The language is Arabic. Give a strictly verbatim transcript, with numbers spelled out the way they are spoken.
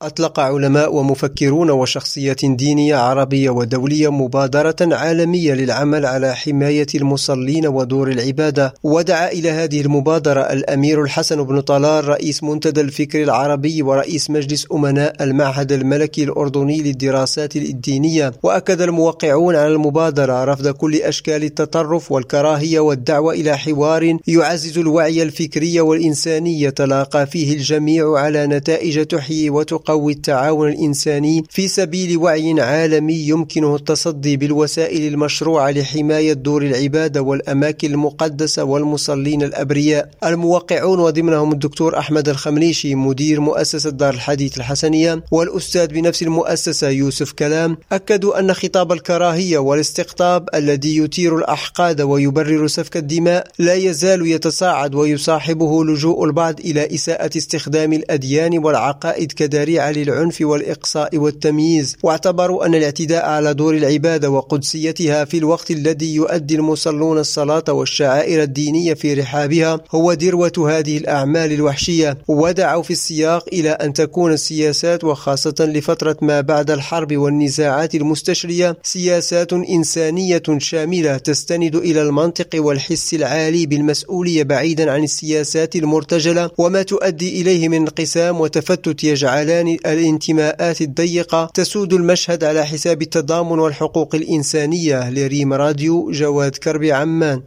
أطلق علماء ومفكرون وشخصيات دينية عربية ودولية مبادرة عالمية للعمل على حماية المصلين ودور العبادة، ودعا إلى هذه المبادرة الأمير الحسن بن طلال رئيس منتدى الفكر العربي ورئيس مجلس أمناء المعهد الملكي الأردني للدراسات الدينية. وأكد الموقعون على المبادرة رفض كل أشكال التطرف والكراهية والدعوة إلى حوار يعزز الوعي الفكري والإنساني يتلاقى فيه الجميع على نتائج تحيي وتقوي قوي التعاون الإنساني في سبيل وعي عالمي يمكنه التصدي بالوسائل المشروعة لحماية دور العبادة والأماكن المقدسة والمصلين الأبرياء. الموقعون وضمنهم الدكتور أحمد الخمليشي مدير مؤسسة دار الحديث الحسنية والأستاذ بنفس المؤسسة يوسف كلام أكدوا أن خطاب الكراهية والاستقطاب الذي يثير الأحقاد ويبرر سفك الدماء لا يزال يتصاعد ويصاحبه لجوء البعض إلى إساءة استخدام الأديان والعقائد كذريعة للعنف والإقصاء والتمييز، واعتبروا أن الاعتداء على دور العبادة وقدسيتها في الوقت الذي يؤدي المصلون الصلاة والشعائر الدينية في رحابها هو ذروة هذه الأعمال الوحشية. ودعوا في السياق إلى أن تكون السياسات وخاصة لفترة ما بعد الحرب والنزاعات المستشرية سياسات إنسانية شاملة تستند إلى المنطق والحس العالي بالمسؤولية بعيدا عن السياسات المرتجلة وما تؤدي إليه من انقسام وتفتت يجعلان الانتماءات الضيقة تسود المشهد على حساب التضامن والحقوق الإنسانية. لريم راديو، جواد كربي، عمان.